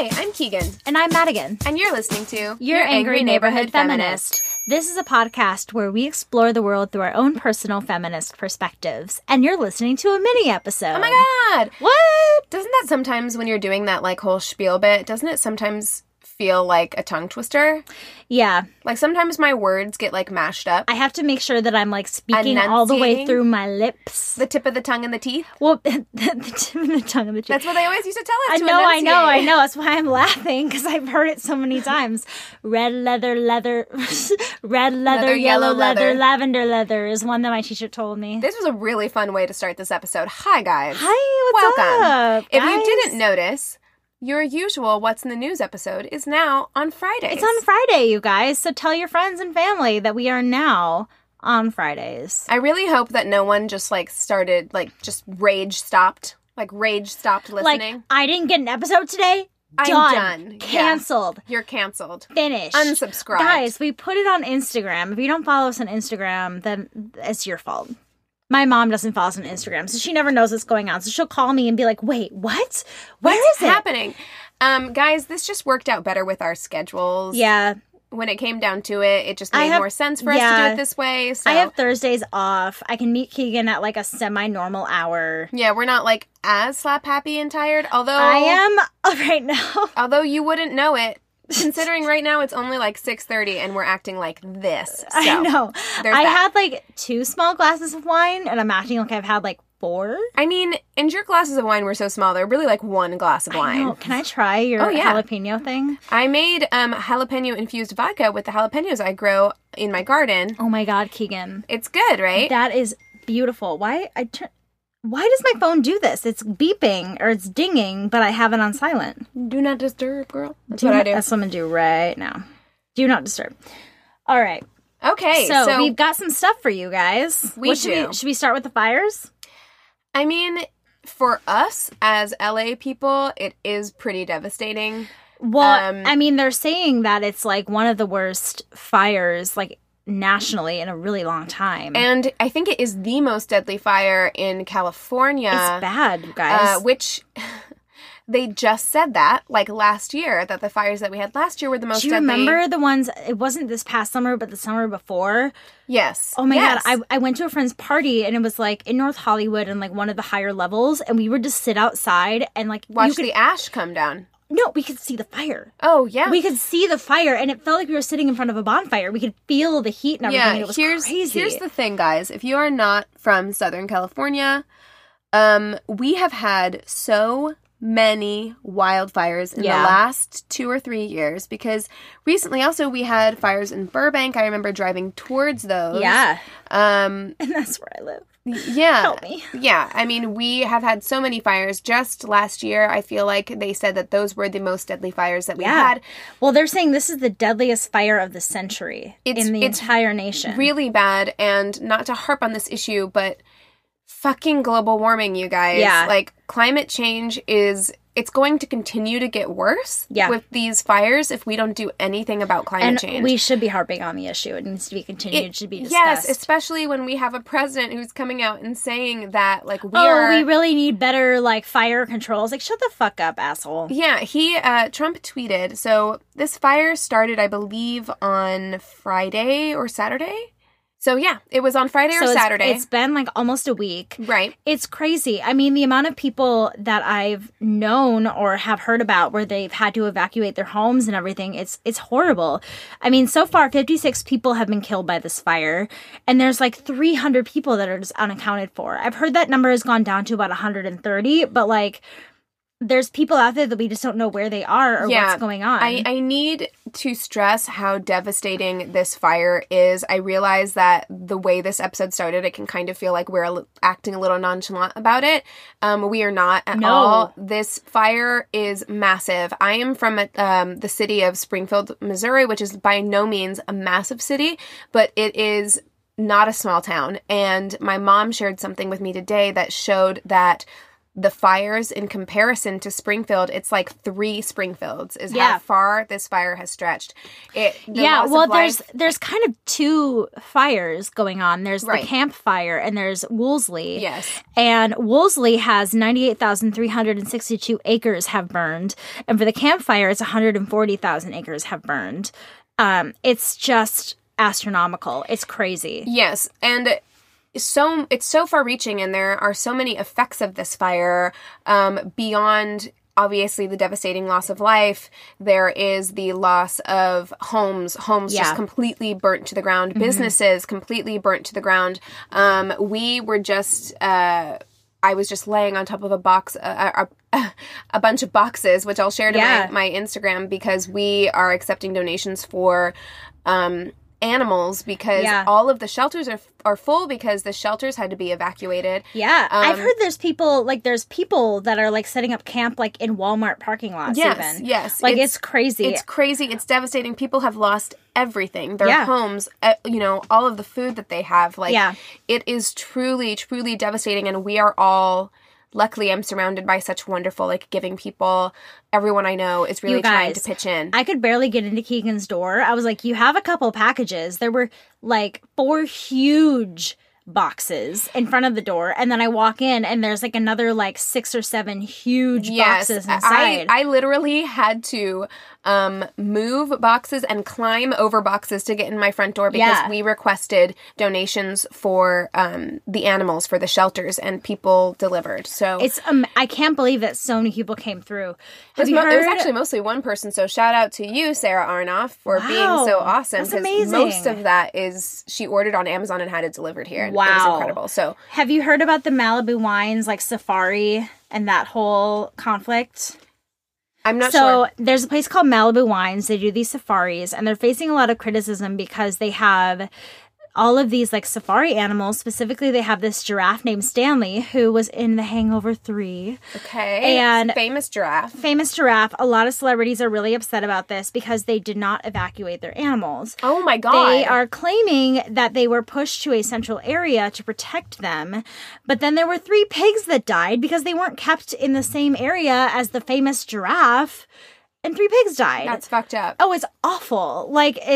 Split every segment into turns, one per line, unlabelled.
Hi, I'm Keegan.
And I'm Madigan.
And you're listening to
Your Angry Neighborhood Feminist. This is a podcast where we explore the world through our own personal feminist perspectives. And you're listening to a mini episode.
Oh my god!
What?
Doesn't that sometimes, when you're doing that whole spiel bit, doesn't it sometimes feel like a tongue twister?
Yeah.
Like sometimes my words get mashed up.
I have to make sure that I'm speaking all the way through my lips.
The tip of the tongue and the teeth?
Well, the tip of the tongue and the teeth.
That's what they always used to tell us.
I know. That's why I'm laughing, because I've heard it so many times. Red leather, red leather, yellow leather, lavender leather is one that my teacher told me.
This was a really fun way to start this episode. Hi, guys.
Hi, what's
Welcome.
up,
If
guys?
you didn't notice, your usual What's in the News episode is now on Fridays.
It's on Friday, you guys. So tell your friends and family that we are now on Fridays.
I really hope that no one just started, just rage stopped listening.
I didn't get an episode today.
I'm done.
Canceled.
Yeah. You're canceled.
Finished.
Unsubscribed.
Guys, we put it on Instagram. If you don't follow us on Instagram, then it's your fault. My mom doesn't follow us on Instagram, so she never knows what's going on. So she'll call me and be like, wait, what?
What's happening? Guys, this just worked out better with our schedules.
Yeah.
When it came down to it, it just made more sense for us to do it this way. So.
I have Thursdays off. I can meet Keegan at a semi-normal hour.
Yeah, we're not as slap happy and tired, although...
I am right now.
Although you wouldn't know it. Considering right now it's only 6:30 and we're acting like this. So,
I know. I
had
2 small glasses of wine and I'm acting like I've had 4.
I mean, and your glasses of wine were so small. They're really 1 glass of wine.
I know. Can I try your jalapeno thing?
I made jalapeno infused vodka with the jalapenos I grow in my garden.
Oh my god, Keegan.
It's good, right?
That is beautiful. Why does my phone do this? It's beeping or it's dinging, but I have it on silent.
Do not disturb, girl. That's what I do.
That's what I'm going to do right now. Do not disturb. All right.
Okay.
So we've got some stuff for you guys. Should we start with the fires?
I mean, for us as LA people, it is pretty devastating.
Well, I mean, they're saying that it's one of the worst fires, nationally in a really long time.
And I think it is the most deadly fire in California.
It's bad, guys.
Which they just said that last year, that the fires that we had last year were the most deadly.
Do you remember the ones, it wasn't this past summer, but the summer before?
Yes.
Oh my God. I went to a friend's party and it was in North Hollywood and one of the higher levels, and we would just sit outside and
watch the ash come down.
No, we could see the fire.
Oh, yeah.
We could see the fire, and it felt like we were sitting in front of a bonfire. We could feel the heat and everything, and it was crazy.
Here's the thing, guys. If you are not from Southern California, we have had so many wildfires in the last 2 or 3 years, because recently also we had fires in Burbank. I remember driving towards those.
Yeah. And that's where I live.
Yeah.
Help me.
Yeah. I mean, we have had so many fires. Just last year, I feel like they said that those were the most deadly fires that we had.
Well, they're saying this is the deadliest fire of the century in the entire nation.
Really bad. And not to harp on this issue, but fucking global warming, you guys.
Yeah.
Climate change it's going to continue to get worse with these fires if we don't do anything about climate change.
And we should be harping on the issue. It needs to be continued. It should be discussed.
Yes, especially when we have a president who's coming out and saying that, we
really need better, fire controls. Shut the fuck up, asshole.
Yeah, Trump tweeted, so this fire started, I believe, on Friday or Saturday? So, yeah, it was on Friday or Saturday.
It's been, almost a week.
Right.
It's crazy. I mean, the amount of people that I've known or have heard about where they've had to evacuate their homes and everything, it's horrible. I mean, so far, 56 people have been killed by this fire, and there's, 300 people that are just unaccounted for. I've heard that number has gone down to about 130, but, there's people out there that we just don't know where they are or what's going on.
I need to stress how devastating this fire is. I realize that the way this episode started, it can kind of feel like we're acting a little nonchalant about it. We are not at all. This fire is massive. I am from the city of Springfield, Missouri, which is by no means a massive city, but it is not a small town. And my mom shared something with me today that showed that the fires in comparison to Springfield, it's like 3 Springfields is how far this fire has stretched.
There's kind of 2 fires going on. There's the Camp Fire and there's Woolsey.
Yes.
And Woolsey has 98,362 acres have burned. And for the Camp Fire, it's 140,000 acres have burned. It's just astronomical. It's crazy.
Yes. And it's so far-reaching, and there are so many effects of this fire beyond, obviously, the devastating loss of life. There is the loss of homes just completely burnt to the ground, businesses completely burnt to the ground. We were just... I was just laying on top of a box, a bunch of boxes, which I'll share to my Instagram, because we are accepting donations for animals, because all of the shelters are full because the shelters had to be evacuated.
Yeah. I've heard there's people that are like setting up camp like in Walmart parking lots even.
Yes.
Like it's crazy.
It's crazy. It's devastating. People have lost everything. Their homes, all of the food that they have. It is truly, truly devastating, and we are all... Luckily, I'm surrounded by such wonderful, giving people. Everyone I know is really trying to pitch in.
I could barely get into Keegan's door. I was like, you have a couple packages. There were, 4 huge boxes in front of the door, and then I walk in, and there's, another, 6 or 7 huge boxes inside.
I literally had to move boxes and climb over boxes to get in my front door, because we requested donations for the animals for the shelters, and people delivered. So
it's I can't believe that so many people came through.
It was actually mostly one person, so shout out to you, Sarah Arnoff, for being so awesome.
That's amazing.
Most of that is she ordered on Amazon and had it delivered here. And it was incredible. So
have you heard about the Malibu Wines safari and that whole conflict?
I'm not sure.
So there's a place called Malibu Wines. They do these safaris, and they're facing a lot of criticism because they have all of these safari animals. Specifically, they have this giraffe named Stanley, who was in The Hangover 3.
Okay. And famous giraffe.
A lot of celebrities are really upset about this because they did not evacuate their animals.
Oh my God.
They are claiming that they were pushed to a central area to protect them. But then there were 3 pigs that died because they weren't kept in the same area as the famous giraffe. And 3 pigs died.
That's fucked up.
Oh, it's awful.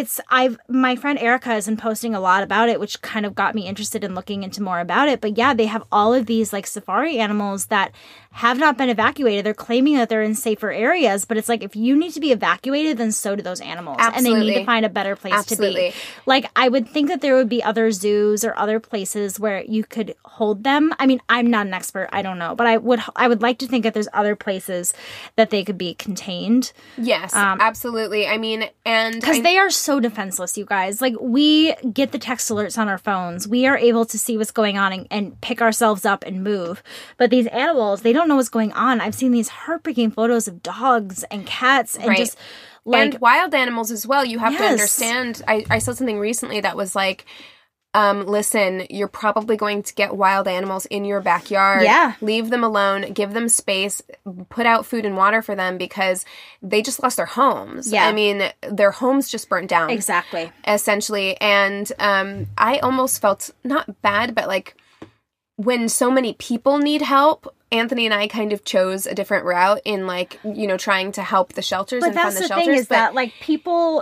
My friend Erica has been posting a lot about it, which kind of got me interested in looking into more about it. But yeah, they have all of these safari animals that have not been evacuated. They're claiming that they're in safer areas, but it's if you need to be evacuated, then so do those animals.
Absolutely.
And they need to find a better place to be. I would think that there would be other zoos or other places where you could hold them. I mean, I'm not an expert. I don't know. But I would like to think that there's other places that they could be contained.
Yes, absolutely. I mean, and...
Because they are so defenseless, you guys. We get the text alerts on our phones. We are able to see what's going on and pick ourselves up and move. But these animals, they don't know what's going on. I've seen these heartbreaking photos of dogs and cats and just...
and wild animals as well. You have to understand... I saw something recently that was listen, you're probably going to get wild animals in your backyard.
Yeah.
Leave them alone. Give them space. Put out food and water for them because they just lost their homes.
Yeah.
I mean, their homes just burnt down.
Exactly.
Essentially. And I almost felt not bad, but when so many people need help, Anthony and I kind of chose a different route in trying to help the shelters and fund the shelters.
But that's the thing is that people...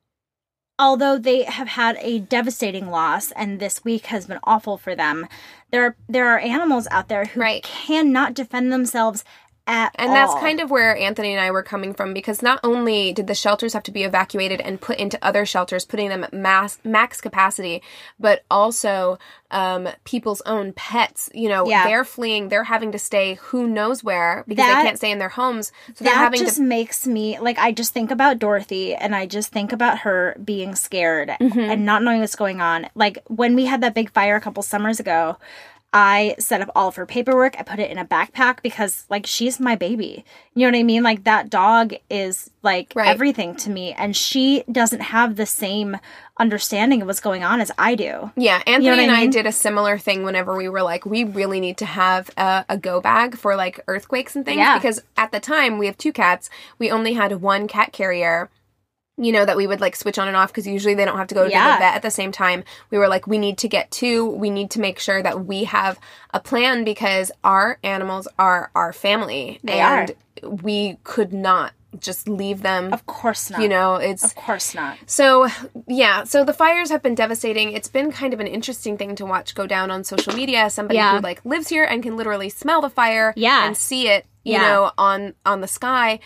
Although they have had a devastating loss, and this week has been awful for them, there are animals out there who cannot defend themselves at all.
And that's kind of where Anthony and I were coming from, because not only did the shelters have to be evacuated and put into other shelters, putting them at max capacity, but also people's own pets. They're fleeing. They're having to stay who knows where because they can't stay in their homes. So they're having
just makes me, I just think about Dorothy, and I just think about her being scared and not knowing what's going on. When we had that big fire a couple summers ago, I set up all of her paperwork. I put it in a backpack because, she's my baby. You know what I mean? That dog is, everything to me. And she doesn't have the same understanding of what's going on as I do.
Yeah, Anthony and I did a similar thing whenever we were we really need to have a go bag for, earthquakes and things. Yeah. Because at the time, we have 2 cats. We only had 1 cat carrier. that we would like switch on and off because usually they don't have to go to the vet at the same time. We were like, we need to get two. We need to make sure that we have a plan because our animals are our family.
They are.
We could not just leave them.
Of course not.
Of
course not.
So, so the fires have been devastating. It's been kind of an interesting thing to watch go down on social media. Somebody who like lives here and can literally smell the fire and see it, on the sky.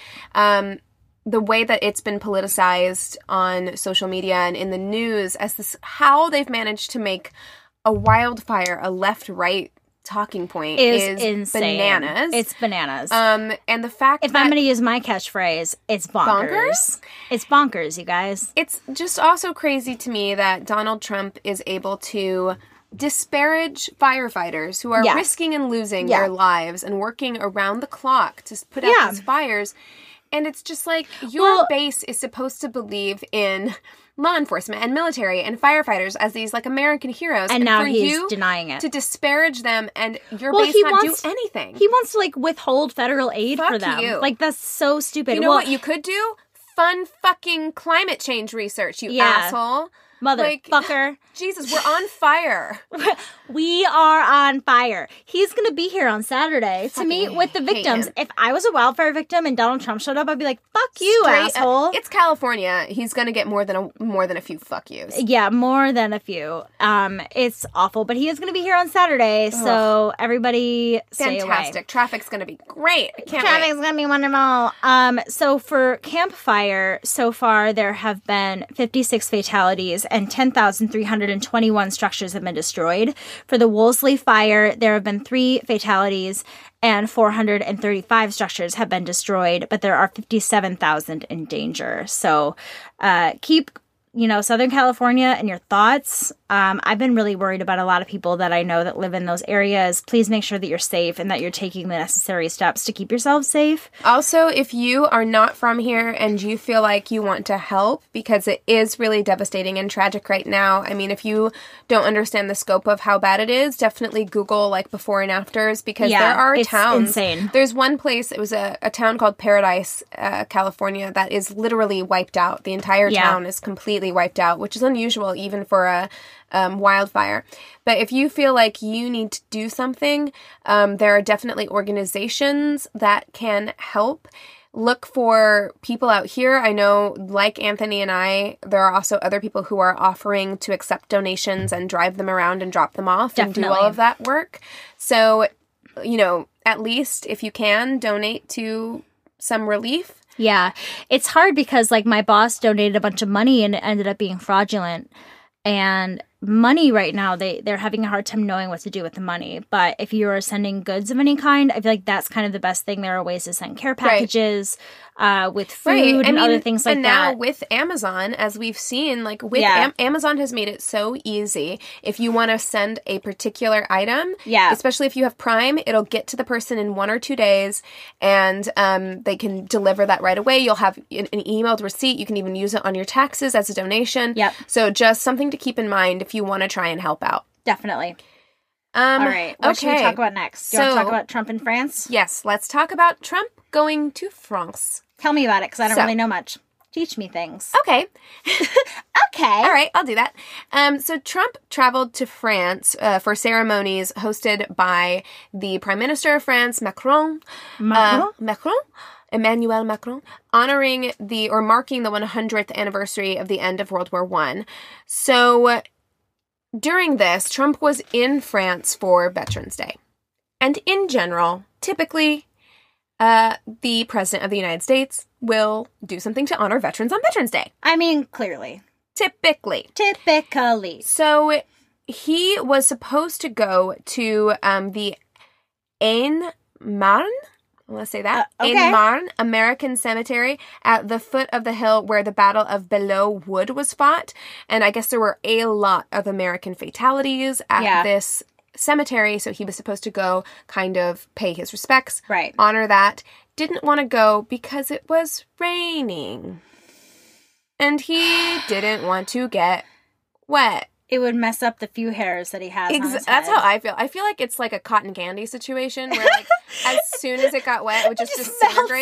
The way that it's been politicized on social media and in the news as how they've managed to make a wildfire a left-right talking point is
insane.
Bananas.
It's bananas.
And the fact
if I'm going to use my catchphrase, it's bonkers. It's bonkers, you guys.
It's just also crazy to me that Donald Trump is able to disparage firefighters who are risking and losing their lives and working around the clock to put out these fires. And it's just like, your base is supposed to believe in law enforcement and military and firefighters as these like American heroes.
And now
for
he's
you
denying it.
To disparage them and your base not do anything.
He wants to like withhold federal aid for them.
You.
Like, that's so stupid.
You know what you could do? Fund fucking climate change research, you asshole.
Motherfucker.
Jesus, we're on fire.
We are on fire. He's going to be here on Saturday to meet with the victims. If I was a wildfire victim and Donald Trump showed up, I'd be like, fuck you, asshole.
It's California. He's going to get more than a few fuck yous.
Yeah, more than a few. It's awful, but he is going to be here on Saturday, so everybody stay away.
Fantastic. Traffic's going to be great. I can't wait.
Traffic's going to be wonderful. So for Camp Fire, so far there have been 56 fatalities and 10,321 structures have been destroyed. For the Wolseley fire, there have been 3 fatalities and 435 structures have been destroyed, but there are 57,000 in danger. So keep Southern California in your thoughts. I've been really worried about a lot of people that I know that live in those areas. Please make sure that you're safe and that you're taking the necessary steps to keep yourselves safe.
Also, if you are not from here and you feel like you want to help, because it is really devastating and tragic right now. I mean, if you don't understand the scope of how bad it is, definitely Google like before and afters, because there are towns.
Insane.
There's one place, it was a town called Paradise, California, that is literally wiped out. The entire town is completely wiped out, which is unusual even for a wildfire. But if you feel like you need to do something, there are definitely organizations that can help. Look for people out here. I know, like Anthony and I, there are also other people who are offering to accept donations and drive them around and drop them off and do all of that work. So, at least if you can, donate to some relief.
Yeah. It's hard because, like, my boss donated a bunch of money and it ended up being fraudulent. And money right now, they're having a hard time knowing what to do with the money. But if you are sending goods of any kind, I feel like that's kind of the best thing. There are ways to send care packages with food and other things like that.
And now with Amazon, as we've seen, like with Amazon has made it so easy. If you want to send a particular item, especially if you have Prime, it'll get to the person in 1 or 2 days, and they can deliver that right away. You'll have an emailed receipt. You can even use it on your taxes as a donation.
Yep.
So just something to keep in mind if you want to try and help out.
Definitely. All right. What should we talk about next? Do you want to talk about Trump in France?
Yes. Let's talk about Trump going to France.
Tell me about it, because I don't really know much. Teach me things.
Okay.
Okay.
All right, I'll do that. So Trump traveled to France for ceremonies hosted by the Prime Minister of France, Emmanuel Macron, honoring marking the 100th anniversary of the end of World War I. So during this, Trump was in France for Veterans Day. And in general, typically, the President of the United States will do something to honor veterans on Veterans Day.
I mean, clearly.
Typically. So he was supposed to go to the Aisne-Marne, let's say that, Aisne-Marne American Cemetery at the foot of the hill where the Battle of Belleau Wood was fought. And I guess there were a lot of American fatalities at this cemetery, so he was supposed to go kind of pay his respects, honor that. Didn't want to go because it was raining. And he didn't want to get wet.
It would mess up the few hairs that he has on his head.
That's how I feel. I feel like it's like a cotton candy situation where like as soon as it got wet, it would just disintegrate.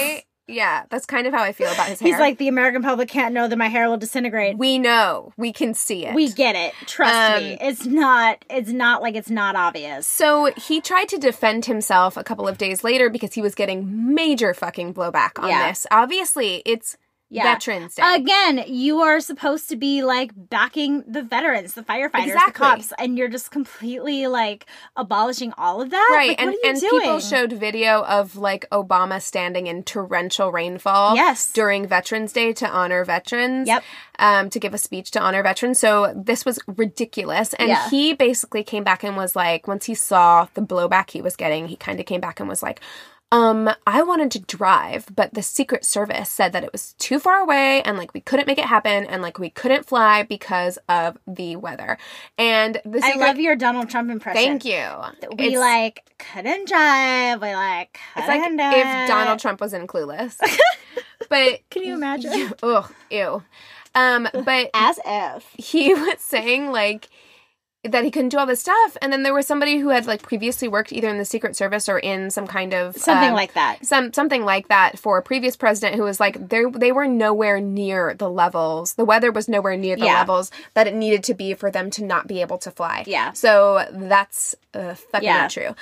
Yeah, that's kind of how I feel about his hair.
He's like, the American public can't know that my hair will disintegrate.
We know. We can see it.
We get it. Trust me. It's not like it's not obvious.
So he tried to defend himself a couple of days later because he was getting major fucking blowback on this. Obviously, it's Veterans Day.
Again, you are supposed to be like backing the veterans, the firefighters, the cops, and you're just completely like abolishing all of that.
Right,
like,
and
what are you doing?
people showed video of like Obama standing in torrential rainfall during Veterans Day to honor veterans. To give a speech to honor veterans. So this was ridiculous. And he basically came back and was like, once he saw the blowback he was getting, he kind of came back and was like, I wanted to drive, but the Secret Service said that it was too far away and like we couldn't make it happen and like we couldn't fly because of the weather. And
I love your Donald Trump impression.
Thank you.
We like couldn't drive. We like couldn't
It's like if Donald Trump was in Clueless. But
can you imagine?
Ugh, ew. But
as if
he was saying like that he couldn't do all this stuff, and then there was somebody who had like previously worked either in the Secret Service or in some kind of
something like that,
something like that for a previous president who was like they were nowhere near the levels. The weather was nowhere near the levels that it needed to be for them to not be able to fly. Yeah, so that's fucking not true.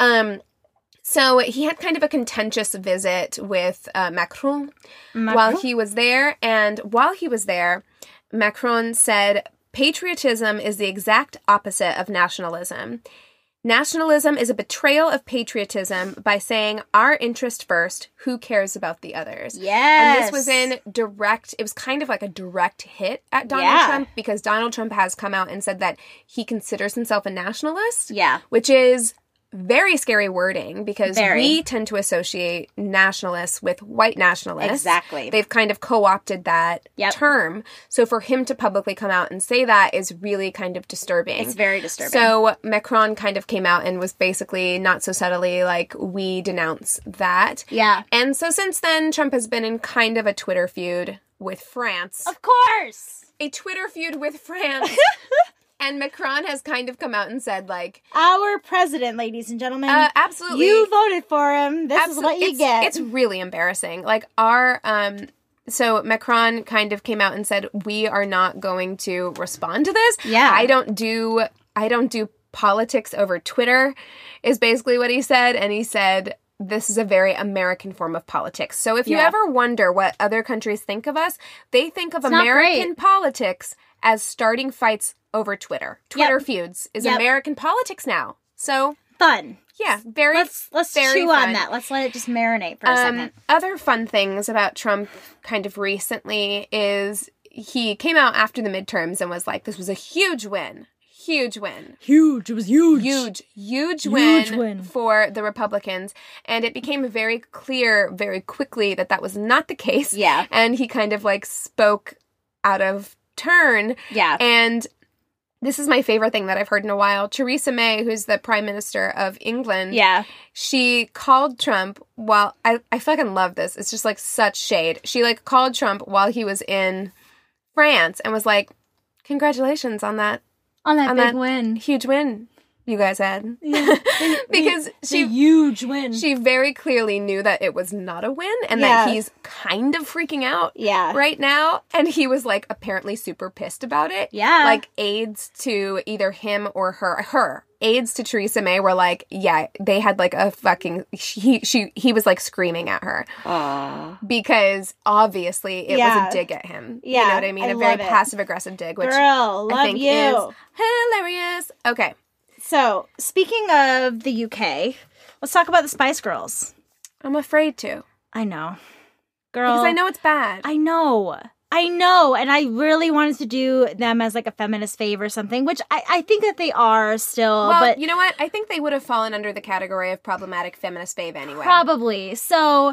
So he had kind of a contentious visit with Macron while he was there, and while he was there, Macron said, patriotism is the exact opposite of nationalism. Nationalism is a betrayal of patriotism by saying our interest first, who cares about the others? Yes. And this was it was kind of like a direct hit at Donald Trump because Donald Trump has come out and said that he considers himself a nationalist. Yeah. Which is very scary wording because we tend to associate nationalists with white nationalists. Exactly. They've kind of co-opted that term. So for him to publicly come out and say that is really kind of disturbing.
It's very disturbing.
So Macron kind of came out and was basically not so subtly like, we denounce that. Yeah. And so since then, Trump has been in kind of a Twitter feud with France.
Of course!
A Twitter feud with France. And Macron has kind of come out and said, like...
Our president, ladies and gentlemen.
Absolutely.
You voted for him. This is what you get.
It's really embarrassing. Like, so Macron kind of came out and said, we are not going to respond to this. Yeah. I don't do politics over Twitter, is basically what he said. And he said... This is a very American form of politics. So if you ever wonder what other countries think of us, they think of American politics as starting fights over Twitter. Twitter feuds is American politics now. So
fun.
Yeah, very
Let's
very
chew
fun.
on that. Let's let it just marinate for a second.
Other fun things about Trump kind of recently is he came out after the midterms and was like, this was a huge win. Huge win.
Huge. It was huge.
Huge win for the Republicans. And it became very clear very quickly that that was not the case. Yeah. And he kind of like spoke out of turn. Yeah. And this is my favorite thing that I've heard in a while. Theresa May, who's the Prime Minister of England. Yeah. She called Trump while... I fucking love this. It's just like such shade. She like called Trump while he was in France and was like, congratulations on that.
On that big win.
Huge win you guys had. Yeah. Because
a huge win.
She very clearly knew that it was not a win and that he's kind of freaking out right now. And he was like apparently super pissed about it. Yeah. Like aides to either him or her. Aides to Theresa May were like, they had like a fucking... He was like screaming at her. Because obviously it was a dig at him. Yeah, you know what I mean? A very passive-aggressive dig, which
Girl, love
I think
you.
Is hilarious. Okay.
So, speaking of the UK, let's talk about the Spice Girls.
I'm afraid to.
I know. Girl.
Because I know it's bad.
I know. And I really wanted to do them as like a feminist fave or something, which I think that they are still.
Well,
but
you know what? I think they would have fallen under the category of problematic feminist fave anyway.
Probably. So,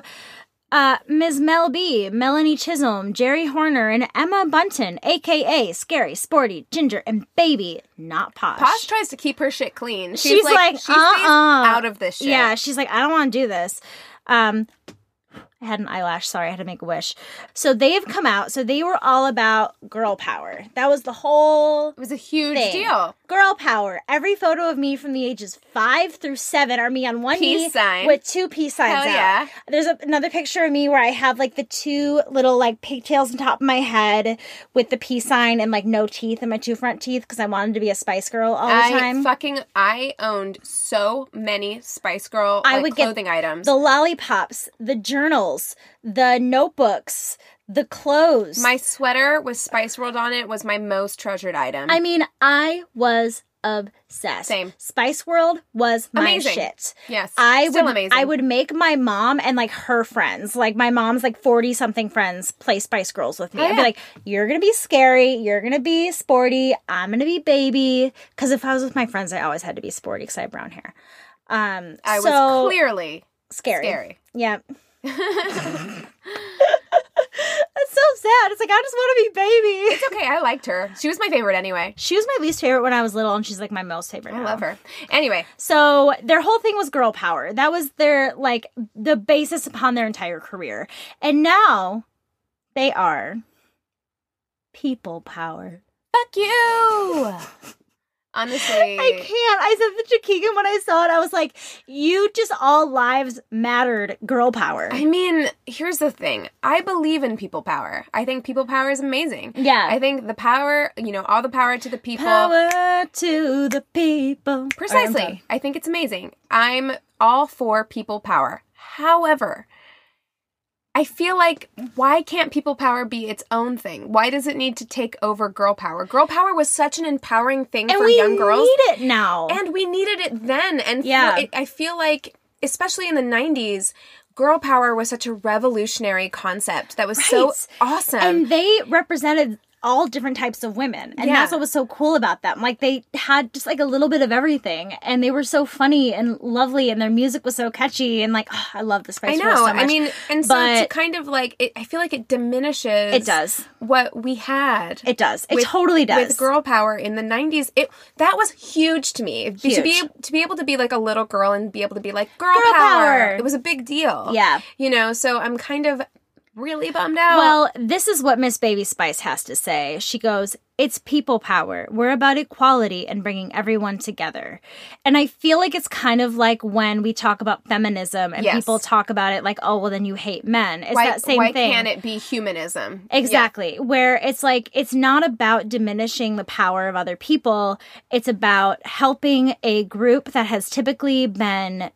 Ms. Mel B, Melanie Chisholm, Jerry Horner, and Emma Bunton, a.k.a. Scary, Sporty, Ginger, and Baby, not Posh.
Posh tries to keep her shit clean. She's like she stays out of this shit.
Yeah, she's like, I don't want to do this. I had an eyelash. Sorry, I had to make a wish. So they have come out. So they were all about girl power. That was the whole
It was a huge
thing.
deal.
Girl power. Every photo of me from the ages 5 through 7 are me on one
Peace
knee
sign.
with 2 peace signs
Hell
out.
yeah.
There's another picture of me where I have like the 2 little like pigtails on top of my head with the peace sign and like no teeth in my 2 front teeth because I wanted to be a Spice Girl all the time.
I owned so many Spice Girl
I would
clothing items.
The lollipops, the journals, the notebooks, the clothes.
My sweater with Spice World on it was my most treasured item.
I mean, I was obsessed.
Same.
Spice World was my
Amazing.
shit.
Yes.
Still
amazing.
I would make my mom and like her friends, like my mom's like 40-something friends, play Spice Girls with me. I'd be like, you're going to be scary. You're going to be sporty. I'm going to be baby. Because if I was with my friends, I always had to be sporty because I have brown hair.
I was clearly
scary. Yeah. That's so sad. It's like, I just want to be baby.
It's okay. I liked her. She was my favorite anyway.
She was my least favorite when I was little, and she's like my most favorite now.
I love her. Anyway.
So their whole thing was girl power. That was their, like, the basis upon their entire career. And now they are people power.
Fuck you! Honestly.
I can't. I said that to Keegan when I saw it. I was like, you just all lives mattered girl power.
I mean, here's the thing. I believe in people power. I think people power is amazing.
Yeah.
I think the power, all the power to the people.
Power to the people.
Precisely. I think it's amazing. I'm all for people power. However, I feel like, why can't people power be its own thing? Why does it need to take over girl power? Girl power was such an empowering thing for young girls.
And we need it now.
And we needed it then. And
yeah.
I feel like, especially in the 90s, girl power was such a revolutionary concept that was so awesome.
And they represented all different types of women. And that's what was so cool about them. Like, they had just like a little bit of everything. And they were so funny and lovely. And their music was so catchy. And like, I love the Spice Girls so much.
I mean, and so to kind of like, I feel like it diminishes.
It does.
What we had.
It does. It totally does.
With girl power in the 90s. That was huge to me.
Huge.
To be able to be like a little girl and be able to be like, girl power. It was a big deal.
Yeah.
So I'm kind of really bummed out.
Well, this is what Miss Baby Spice has to say. She goes, it's people power. We're about equality and bringing everyone together. And I feel like it's kind of like when we talk about feminism and people talk about it like, oh, well, then you hate men. It's that same thing.
Why can't it be humanism?
Exactly. Yeah. Where it's like, it's not about diminishing the power of other people. It's about helping a group that has typically been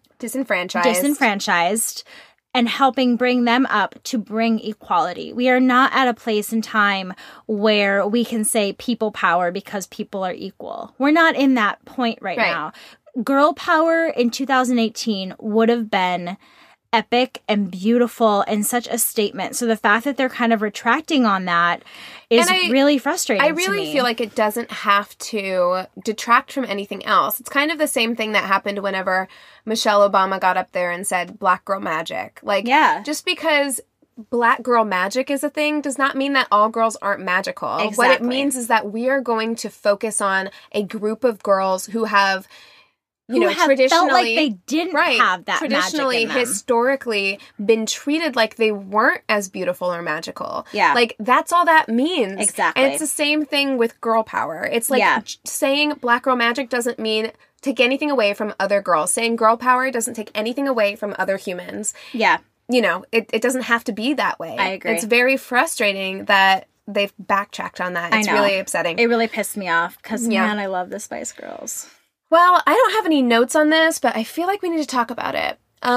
disenfranchised and helping bring them up to bring equality. We are not at a place in time where we can say people power because people are equal. We're not in that point right now. Girl power in 2018 would have been epic and beautiful and such a statement. So the fact that they're kind of retracting on that is really frustrating to me.
I really feel like it doesn't have to detract from anything else. It's kind of the same thing that happened whenever Michelle Obama got up there and said Black girl magic. Like, just because Black girl magic is a thing does not mean that all girls aren't magical.
Exactly.
What it means is that we are going to focus on a group of girls who have traditionally
felt like they didn't have that
traditionally,
magic in them.
Historically, been treated like they weren't as beautiful or magical.
Yeah.
Like, that's all that means.
Exactly.
And it's the same thing with girl power. It's like saying Black girl magic doesn't mean take anything away from other girls. Saying girl power doesn't take anything away from other humans.
Yeah.
It doesn't have to be that way.
I agree.
It's very frustrating that they've backtracked on that. It's really upsetting.
It really pissed me off because, man, I love the Spice Girls.
Well, I don't have any notes on this, but I feel like we need to talk about it.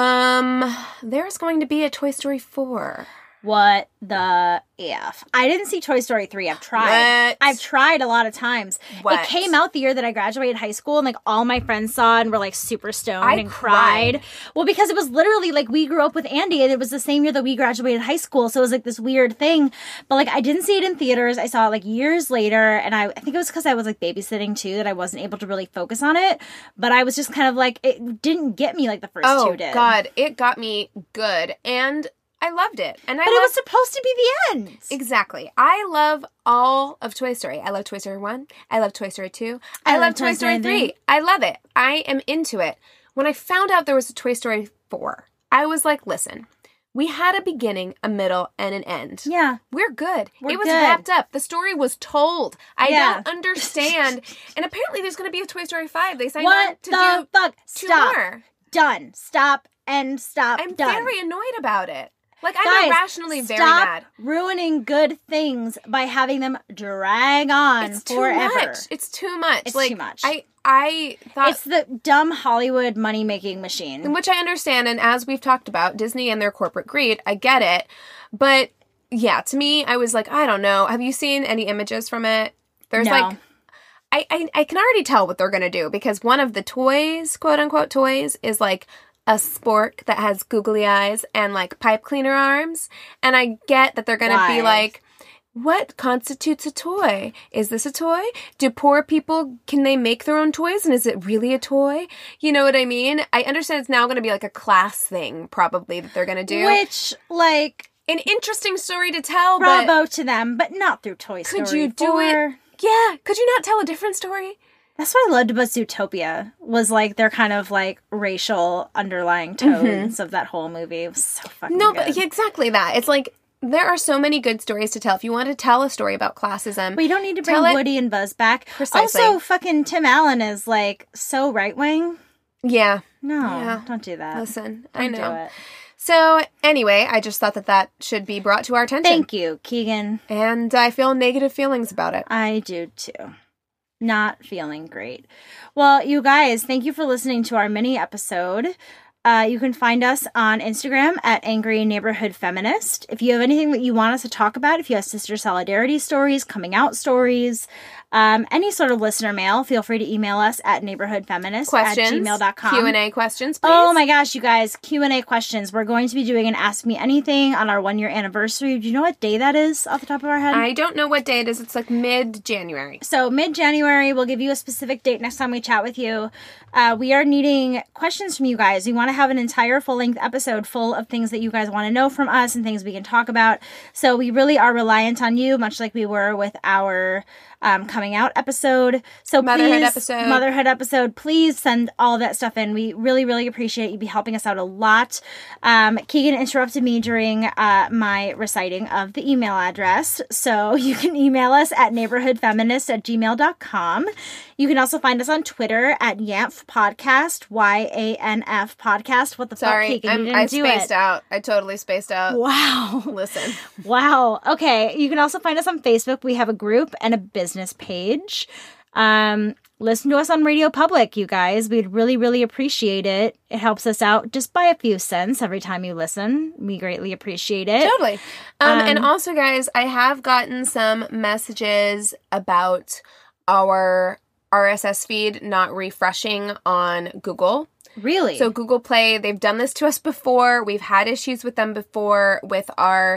There's going to be a Toy Story 4.
What the F? I didn't see Toy Story 3. I've tried.
What?
I've tried a lot of times.
What?
It came out the year that I graduated high school, and like all my friends saw it and were like super stoned and cried. Well, because it was literally like we grew up with Andy, and it was the same year that we graduated high school, so it was like this weird thing. But like I didn't see it in theaters. I saw it like years later, and I think it was because I was like babysitting too that I wasn't able to really focus on it. But I was just kind of like, it didn't get me like the first two did.
Oh God, it got me good, and I loved it. But
it was supposed to be the end.
Exactly. I love all of Toy Story. I love Toy Story 1. I love Toy Story 2. I love Toy Story 3. I love it. I am into it. When I found out there was a Toy Story 4, I was like, listen, We had a beginning, a middle, and an end.
Yeah.
We're good. It was
good.
wrapped up. The story was told. I don't understand. And apparently there's going to be a Toy Story 5. They signed on to do
fuck?
2
Stop.
more.
Done. Stop and stop.
I'm
Done.
very annoyed about it. Like, I'm
Guys,
irrationally very
stop
mad.
ruining good things by having them drag on
It's
forever.
too much. It's too much.
It's
like,
too much.
I thought...
It's the dumb Hollywood money-making machine.
Which I understand, and as we've talked about, Disney and their corporate greed, I get it. But, yeah, to me, I was like, I don't know. Have you seen any images from it? There's,
No.
like... I can already tell what they're going to do, because one of the toys, quote-unquote toys, is, like, a spork that has googly eyes and, like, pipe cleaner arms. And I get that they're going to be like, what constitutes a toy? Is this a toy? Do poor people, can they make their own toys? And is it really a toy? You know what I mean? I understand it's now going to be like a class thing, probably, that they're going to do.
Which, like...
An interesting story to tell,
Bravo to them, but not through Toy Story 4.
Could you do it? Yeah. Could you not tell a different story?
That's what I loved about Zootopia, was, like, their kind of, like, racial underlying tones of that whole movie. It was so fucking good.
But exactly that. It's like, there are so many good stories to tell. If you want to tell a story about classism...
But you don't need to bring Woody and Buzz back.
Precisely.
Also, fucking Tim Allen is, like, so right-wing.
Yeah.
No, don't do that.
Listen,
don't
I know.
do it.
So, anyway, I just thought that should be brought to our attention.
Thank you, Keegan.
And I feel negative feelings about it.
I do, too. Not feeling great. Well, you guys, thank you for listening to our mini episode. You can find us on Instagram at Angry Neighborhood Feminist. If you have anything that you want us to talk about, if you have sister solidarity stories, coming out stories, any sort of listener mail, feel free to email us at neighborhoodfeminist@gmail.com.
Q&A questions, please.
Oh my gosh, you guys, Q&A questions. We're going to be doing an Ask Me Anything on our 1-year anniversary. Do you know what day that is off the top of our head?
I don't know what day it is. It's like mid-January.
So mid-January, we'll give you a specific date next time we chat with you. We are needing questions from you guys. We want to have an entire full-length episode full of things that you guys want to know from us and things we can talk about. So we really are reliant on you, much like we were with our coming out episode. So
Motherhood
episode. Please send all that stuff in. We really, really appreciate you be helping us out a lot. Keegan interrupted me during my reciting of the email address. So you can email us at neighborhoodfeminist@gmail.com. You can also find us on Twitter at YANF Podcast, YANF Podcast. What the fuck, Keegan?
I spaced out. I totally spaced out.
Wow.
Listen.
Wow. Okay. You can also find us on Facebook. We have a group and a business page. Listen to us on Radio Public, you guys. We'd really, really appreciate it. It helps us out just by a few cents every time you listen. We greatly appreciate it.
Totally. And also, guys, I have gotten some messages about our RSS feed not refreshing on Google.
Really?
So Google Play, they've done this to us before. We've had issues with them before with our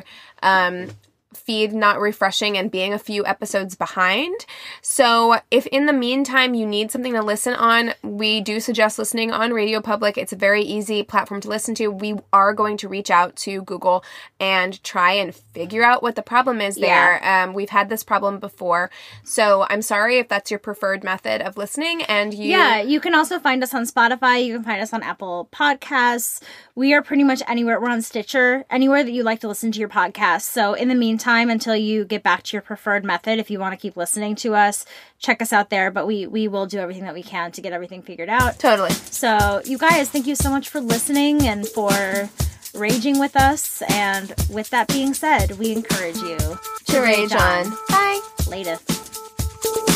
feed not refreshing and being a few episodes behind. So if in the meantime you need something to listen on, we do suggest listening on Radio Public. It's a very easy platform to listen to. We are going to reach out to Google and try and figure out what the problem is there.
Yeah.
We've had this problem before. So I'm sorry if that's your preferred method of listening. And
you can also find us on Spotify. You can find us on Apple Podcasts. We are pretty much anywhere. We're on Stitcher, anywhere that you like to listen to your podcast. So in the meantime, until you get back to your preferred method, if you want to keep listening to us, check us out there. But we will do everything that we can to get everything figured out.
Totally.
So you guys, thank you so much for listening and for raging with us. And with that being said, we encourage you
to rage on. Bye.
Later.